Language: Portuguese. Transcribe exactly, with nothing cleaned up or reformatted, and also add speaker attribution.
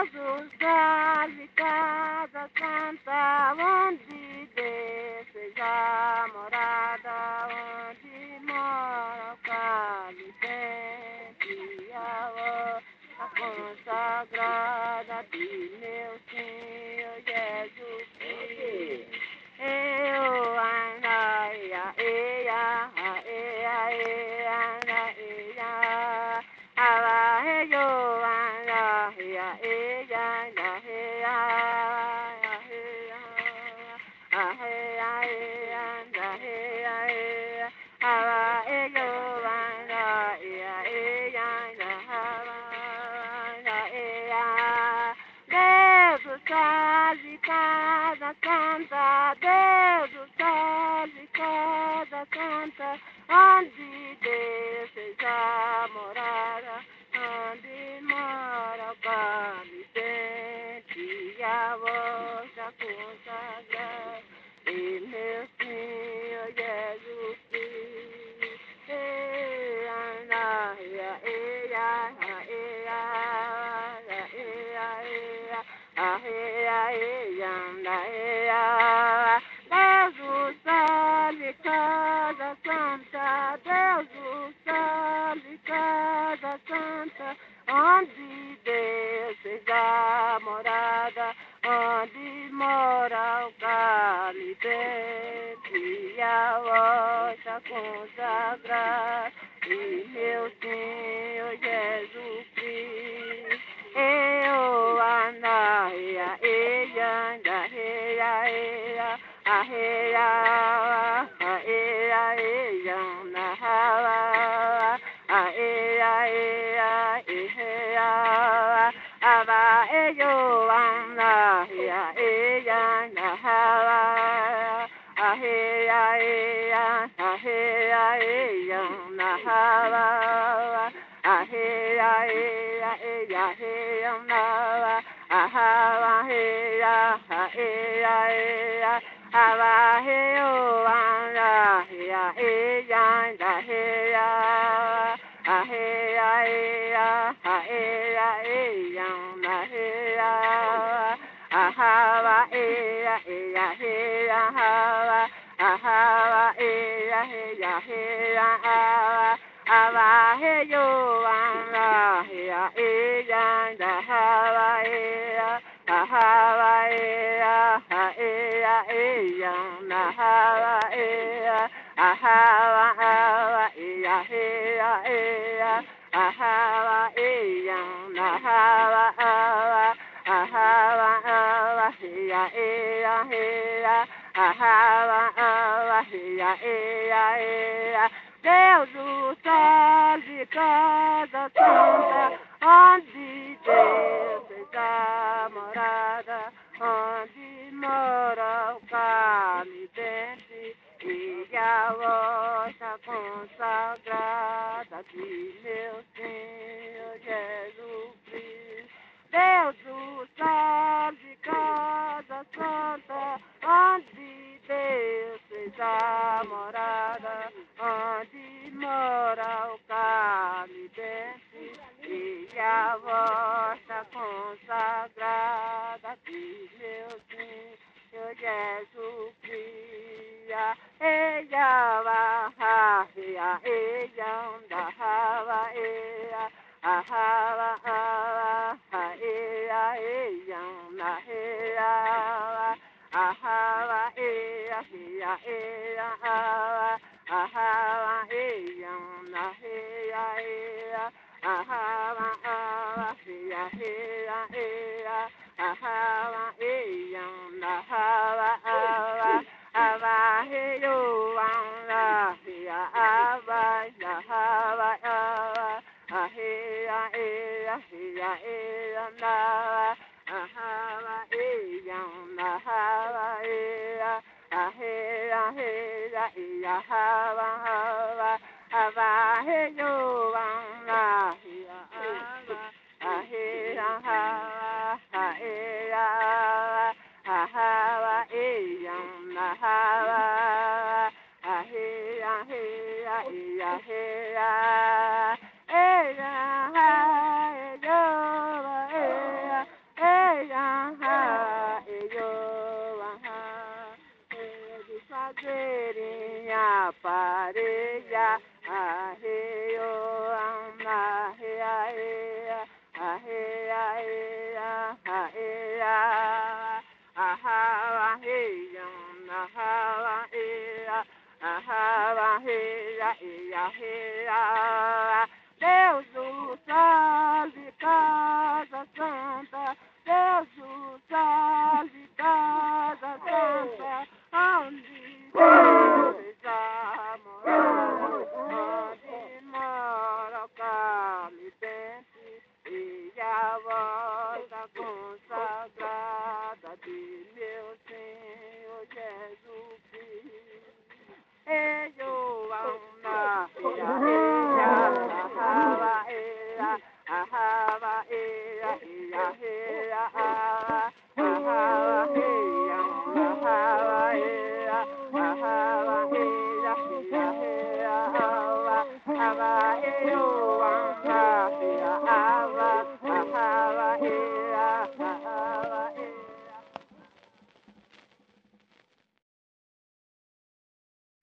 Speaker 1: Deus salve casa santa, onde Deus seja morada, onde mora o cálice sempre a voz consagrada de meu Senhor Jesus Cristo. Eu anda, ia, ia, ia, ia, anda, ia, ala, eu anda, ia, ia, anda, ia, ia, ia, anda, ia, ia, ala, eu anda, ia, ia, anda, ia, Deus salve casa santa, Deus salve casa santa, onde Deus seja morada, onde mora o Pai sempre a vossa consagrada, e meu Senhor Jesus Cristo. Ei, ana, ia, ia, ia, ia, ia, Deus salve casa santa, Deus salve casa santa, onde Deus seja morada, onde mora o cálice e a vossa consagrada, e meu Senhor Jesus Cristo. Eu anda, ia, ia, anda, ia, ia, a ia, a ia, ia, anda, a ia, ia, ia, ava, eu anda, ia, ia, anda, a ia, ia, a ia, ia, anda, a ia, ia, ia, ia, anda, a ia, a ia, ia, ava, eu anda, ia, ia, anda, ia, a ia, ia, a ia, ia, anda, ia, a ia, ia, ia, ava, a ia, ia, ia, ava, ava, eu anda, ia, ia, anda, ava, ia, ava, ia, a ia, ia, anda, ava, ia, ava, ava, ia, ia, ia, ava, ia, anda, ava, ava, ava, ava, ia, ia, ia, ava, ava, ia, ia, ia, Deus salve casa santa, onde Deus seja morada, onde mora o cálice e a vossa consagrada de meu Senhor Jesus Cristo. Deus salve casa santa, onde Deus seja morada, onde mora o cálice e a vossa consagrada de meu Senhor Jesus Cristo. Eia, va, eia, eia, anda, hava, eia, ahava, hava, eia, eia, anda, eia, ahava, eia, eia, eia, hava, ahava, eia, anda, eia, eia, ahava, hava, eia, eia, eia, ahava, eia, anda, hava, hava, hava, eio, anda, eia, hava, eia, hava, hava, ahia, eia, eia, eia, anda, ahava, eia, anda, hava, eia, ahia, eia, eia, hava, hava, hava, eio, anda, eia, hava, ahia, hava, ahia, ahava, eia, anda, hava, ahia, eia, eia, eia, eia, eia, eia, pareia, arreio, arreia, arreia, arreia, arreia, arreia, arreia, arreia, arreia. Deus do salve, casa santa, Deus do salve, casa santa, onde Deus a morar, onde mora o camitente e a volta consagrada de meu Senhor Jesus Cristo. Eu amo ella, ahava ella, ahava ella, ella,